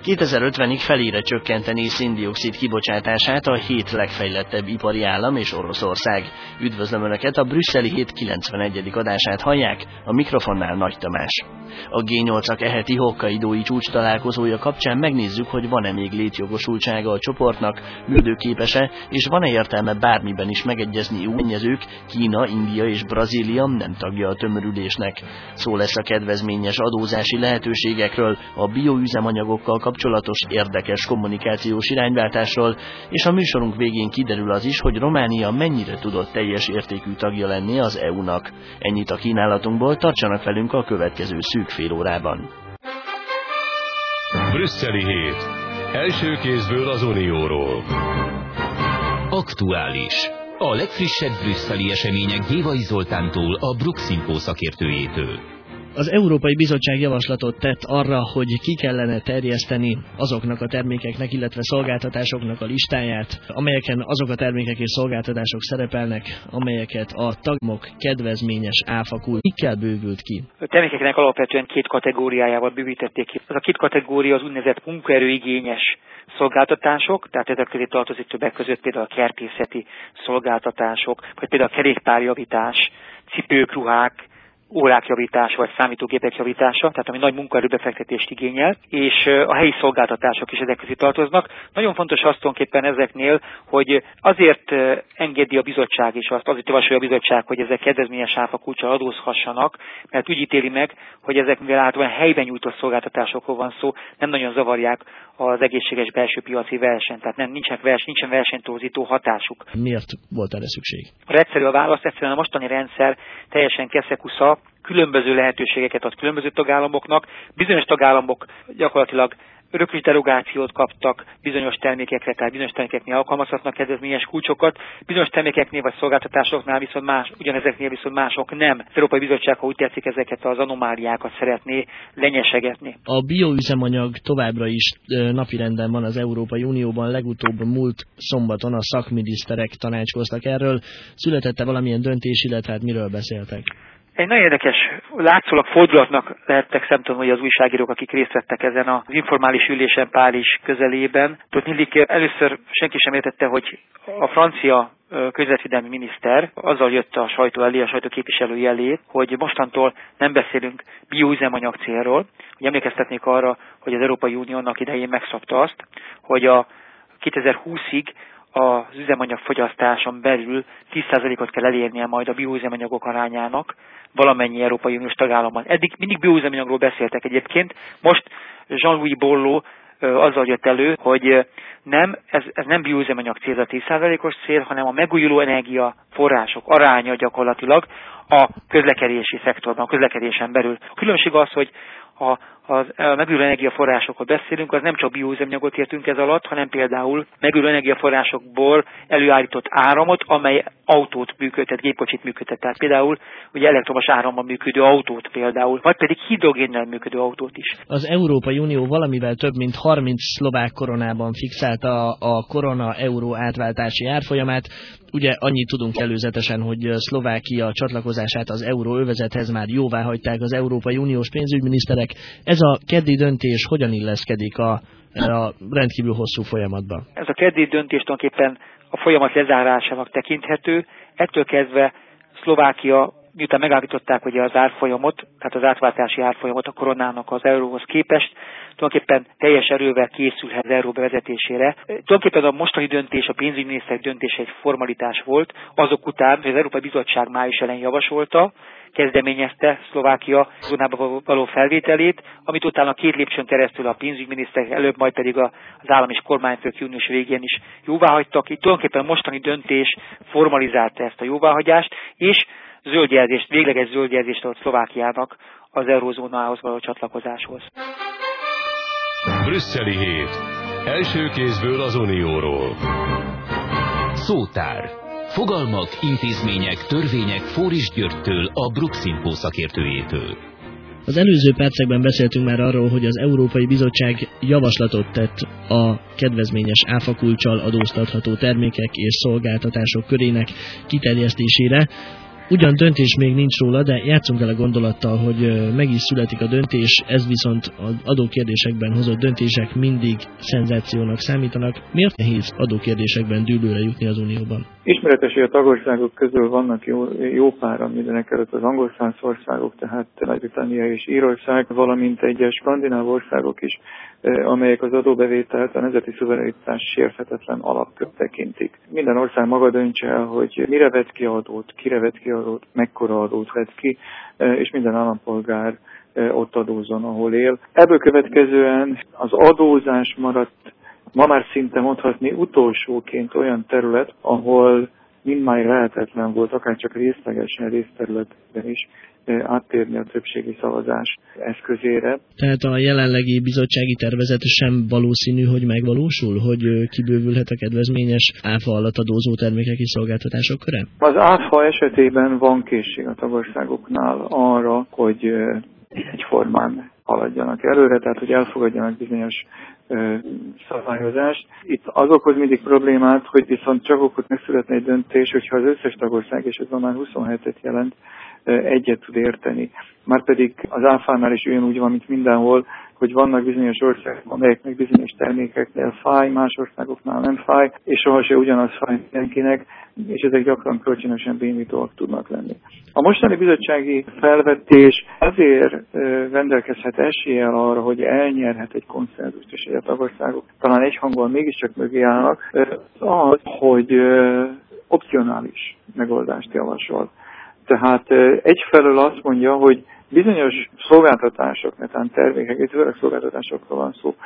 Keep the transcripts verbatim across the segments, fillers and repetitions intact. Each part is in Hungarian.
kétezer-ötvenig felére csökkenteni szén-dioxid kibocsátását a hét legfejlettebb ipari állam és Oroszország. Üdvözlöm Önöket, a Brüsszeli Hét kilencvenegyedik adását hallják, a mikrofonnál Nagy Tamás. A gé nyolcak eheti hokkaidói csúcs találkozója kapcsán megnézzük, hogy van-e még létjogosultsága a csoportnak, működőképes-e, és van-e értelme bármiben is megegyezni új szennyezők, Kína, India és Brazília nem tagja a tömörülésnek. Szó lesz a kedvezményes adózási lehetőségekről, a bioüzemanyagokkal kapcsolatos érdekes kommunikációs irányváltásról, és a műsorunk végén kiderül az is, hogy Románia mennyire tudott teljes értékű tagja lenni az é u-nak. Ennyit a kínálatunkból, tartsanak velünk a következő szűk fél órában. Brüsszeli Hét. Első kézből az Unióról. Aktuális. A legfrissebb brüsszeli események Gévai Zoltántól, a Bruxinfo szakértőjétől. Az Európai Bizottság javaslatot tett arra, hogy ki kellene terjeszteni azoknak a termékeknek, illetve szolgáltatásoknak a listáját, amelyeken azok a termékek és szolgáltatások szerepelnek, amelyeket a tagállamok kedvezményes áfakulcs. Mikkel bővült ki? A termékeknek alapvetően két kategóriájával bővítették ki. Az a két kategória az úgynevezett munkaerőigényes szolgáltatások, tehát ezek közé tartozik többek között például a kertészeti szolgáltatások, vagy például a kerékpárjavítás, cipők, ruhák, órák javítása vagy számítógépek javítása, tehát ami nagy munkaerőbefektetést igényel, és a helyi szolgáltatások is ezek közé tartoznak. Nagyon fontos aztonképpen ezeknél, hogy azért engedi a bizottság és azt azért javasolja a bizottság, hogy ezek kedvezményes áfakulccsal adózhassanak, mert úgy ítéli meg, hogy ezek mivel általában helyben nyújtott szolgáltatásokról van szó, nem nagyon zavarják az egészséges belső piaci versenyt, tehát nem, nincsen, vers, nincsen versenytorzító hatásuk. Miért volt erre szükség? Egyszerű a válasz, egyszerűen a mostani rendszer teljesen keszekusza, különböző lehetőségeket ad különböző tagállamoknak. Bizonyos tagállamok gyakorlatilag örökös derogációt kaptak bizonyos termékekre, tehát bizonyos termékeknél alkalmazhatnak kedvezményes kulcsokat, bizonyos termékeknél vagy szolgáltatásoknál viszont más, ugyanezeknél viszont mások nem. Az Európai Bizottság, ha úgy tetszik, ezeket az anomáliákat szeretné lenyesegetni. A bioüzemanyag továbbra is napirenden van az Európai Unióban, legutóbb múlt szombaton a szakminiszterek tanácskoztak erről. Született-e valamilyen döntés, illetve hát miről beszéltek? Egy nagyon érdekes, látszólag fordulatnak lehettek szemtanúi az újságírók, akik részt vettek ezen az informális ülésen Párizs közelében. Tudniillik, először senki sem értette, hogy a francia közvetvédelmi miniszter azzal jött a sajtó elé, a sajtó képviselői elé, hogy mostantól nem beszélünk bioüzemanyag célról. Hogy emlékeztetnék arra, hogy az Európai Uniónak idején megszabta azt, hogy a kétezer-húszig az üzemanyagfogyasztáson belül tíz százalékot kell elérnie majd a bioüzemanyagok arányának valamennyi Európai Uniós tagállamban. Eddig mindig bioüzemanyagról beszéltek egyébként, most Jean-Louis Borloo azzal jött elő, hogy nem, ez, ez nem bioüzemanyag cél a tíz százalékos cél, hanem a megújuló energiaforrások aránya gyakorlatilag a közlekedési szektorban, a közlekedésen belül. A különbség az, hogy a a megújuló energiaforrásokról beszélünk, az nem csak bioüzemanyagot értünk ez alatt, hanem például megújuló energiaforrásokból előállított áramot, amely autót működtet, gépkocsit működtet. Tehát például ugye elektromos áramban működő autót például, vagy pedig hidrogénnel működő autót is. Az Európai Unió valamivel több mint harminc szlovák koronában fixálta a korona-euró átváltási árfolyamát. Ugye annyit tudunk előzetesen, hogy Szlovákia csatlakozását az euróövezethez már jóvá hagyták az Európai Uniós pénzügyminiszterek. Ez a keddi döntés hogyan illeszkedik a, a rendkívül hosszú folyamatba? Ez a keddi döntés tulajdonképpen a folyamat lezárásának tekinthető. Ettől kezdve Szlovákia, miután megállították ugye az árfolyamot, tehát az átváltási árfolyamot a koronának az euróhoz képest, tulajdonképpen teljes erővel készülhet az euró bevezetésére. Tulajdonképpen a mostani döntés, a pénzügyminiszterek döntése egy formalitás volt, azok után, hogy az Európai Bizottság május elején javasolta, kezdeményezte Szlovákia zónába való felvételét, amit utána két lépcsőn keresztül a pénzügyminiszterek, előbb majd pedig az állam és kormányfők június végén is jóváhagytak. Itt tulajdonképpen a mostani döntés formalizálta ezt a jóváhagyást, és zöldjelzést, végleges zöldjelzést adott Szlovákiának az eurózónához való csatlakozáshoz. Brüsszeli Hét. Első kézből az Unióról. Szótár. Fogalmak, intézmények, törvények Fóris Györgytől, a Bruxinfo szakértőjétől. Az előző percekben beszéltünk már arról, hogy az Európai Bizottság javaslatot tett a kedvezményes áfakulccsal adóztatható termékek és szolgáltatások körének kiterjesztésére. Ugyan döntés még nincs róla, de játszunk el a gondolattal, hogy meg is születik a döntés, ez viszont az adókérdésekben hozott döntések mindig szenzációnak számítanak. Miért nehéz adókérdésekben dűlőre jutni az Unióban? Ismeretes, hogy a tagországok közül vannak jó, jó páran, mindenekelőtt az angolszász országok, tehát Nagy-Britannia és Írország, valamint egyes skandináv országok is, amelyek az adóbevételt a nemzeti szuverenitás sérthetetlen alapkört tekintik. Minden ország maga döntse el, hogy mire vet ki adót, kire vet ki adót, mekkora adót vet ki, és minden állampolgár ott adózzon, ahol él. Ebből következően az adózás maradt ma már szinte mondhatni utolsóként olyan terület, ahol mindmáig lehetetlen volt, akár csak részlegesen részterületben is áttérni a többségi szavazás eszközére. Tehát a jelenlegi bizottsági tervezet sem valószínű, hogy megvalósul, hogy kibővülhet a kedvezményes áfa alatt adózó termékek és szolgáltatások köre? Az áfa esetében van készség a tagországoknál arra, hogy egyformán haladjanak előre, tehát hogy elfogadjanak bizonyos ö, szabályozást. Itt az okoz mindig problémát, hogy viszont csak akkor megszületne egy döntés, hogyha az összes tagország, és ez már huszonhetet jelent, ö, egyet tud érteni. Márpedig az áfánál is ugyanúgy van, mint mindenhol, hogy vannak bizonyos országok, amelyeknek bizonyos termékeknél fáj, más országoknál nem fáj, és sohasem ugyanaz fáj mindenkinek, és ezek gyakran kölcsönösen bénítóak tudnak lenni. A mostani bizottsági felvetés azért rendelkezhet eséllyel arra, hogy elnyerhet egy konszenzust, és a tagországok talán egyhangúan mégiscsak mögé állnak, az, hogy opcionális megoldást javasol. Tehát egyfelől azt mondja, hogy bizonyos szolgáltatások, netán termékek, és főleg szolgáltatásokról van szó,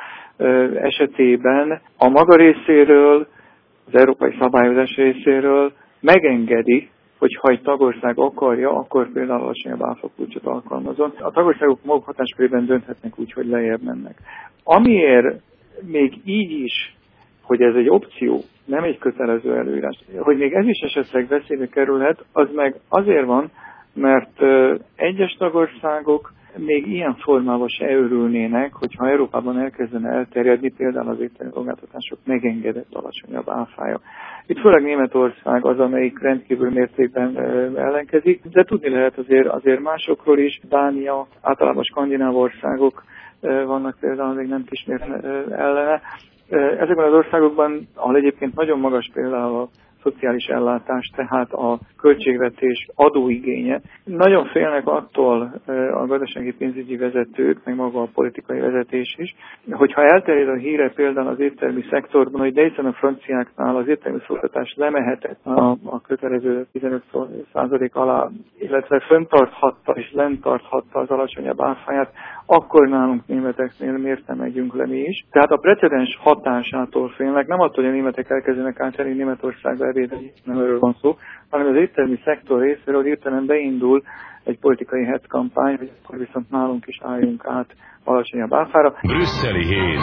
esetében a maga részéről, az európai szabályozás részéről megengedi, hogy ha egy tagország akarja, akkor például alacsonyabb áfakulcsot alkalmazon. A tagországok maguk hatáskörében dönthetnek úgy, hogy lejjebb mennek. Amiért még így is, hogy ez egy opció, nem egy kötelező előírás, hogy még ez is esetleg veszélybe kerülhet, az meg azért van, mert egyes tagországok még ilyen formában se örülnének, hogyha Európában elkezdene elterjedni például az ételi szolgáltatások megengedett alacsonyabb áfája. Itt főleg Németország az, amelyik rendkívül mértékben ellenkezik, de tudni lehet azért, azért másokról is. Dánia, általában skandináv országok vannak például, még nem kismért ellene. Ezekben az országokban, ahol egyébként nagyon magas például a szociális ellátás, tehát a költségvetés adóigénye. Nagyon félnek attól a gazdasági pénzügyi vezetők, meg maga a politikai vezetés is, hogyha elterjed a híre például az éttermi szektorban, hogy de hiszen a franciáknál az éttermi szolgáltatás lemehetett a, a kötelező tizenöt százalék alá, illetve fenntarthatta és lenntarthatta az alacsonyabb áfáját, akkor nálunk németeknél miért nem megyünk le mi is. Tehát a precedens hatásától félnek, nem attól, hogy a németek elkezdenek átjárni Németországba ebédelni, nem erről van szó, hanem az éttermi szektor részéről hirtelen beindul egy politikai hetkampány, hogy akkor viszont nálunk is álljunk át alacsonyabb áfára. Brüsszeli híd.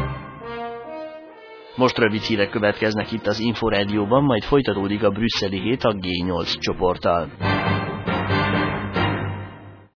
Most rövid hírek következnek itt az Inforádióban, majd folytatódik a brüsszeli hét a gé nyolc csoporttal.